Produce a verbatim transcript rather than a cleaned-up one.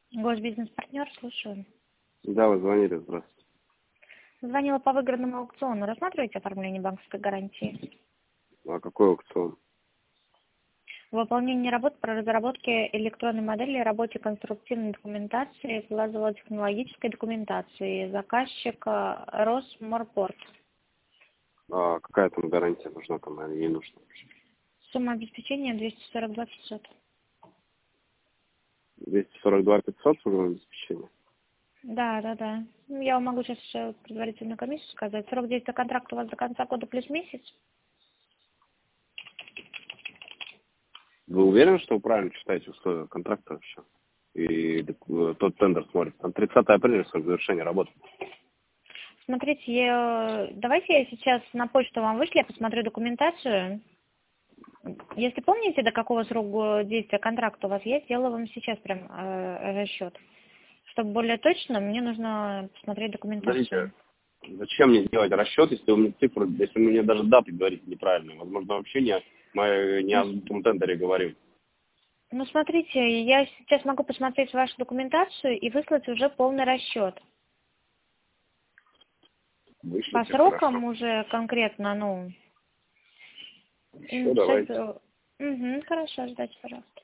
Госбизнес-партнер, слушаю. Да, вы звонили, здравствуйте. Звонила по выигранному аукциону. Рассматриваете оформление банковской гарантии? А какой аукцион? Выполнение работ по разработке электронной модели, работе конструктивной документации, плазово-технологической документации. Заказчик э, Росморпорт. А какая там гарантия нужна, там, или не нужна? Сумма обеспечения двести сорок два пятьсот. двести сорок два пятьсот сумма обеспечения? Да, да, да. Ну, я вам могу сейчас еще предварительную комиссию сказать. Срок действия контракта у вас до конца года плюс месяц. Вы уверены, что вы правильно читаете условия контракта вообще? И э, тот тендер смотрит. Там тридцатое апреля срок завершения работы. Смотрите, я... давайте я сейчас на почту вам вышлю, я посмотрю документацию. Если помните, до какого срока действия контракта у вас есть, сделаю вам сейчас прям э, расчет. Чтобы более точно, мне нужно посмотреть Подождите, документацию. зачем мне делать расчет, если вы мне цифры, если вы мне даже даты говорите неправильно? Возможно, вообще не, мы не Ну, о с- том тендере говорим. ну, смотрите, я сейчас могу посмотреть вашу документацию и выслать уже полный расчет. По Вышлите, хорошо. срокам уже конкретно, ну, Все, м, шесть... давайте. Угу, хорошо, ждать, пожалуйста.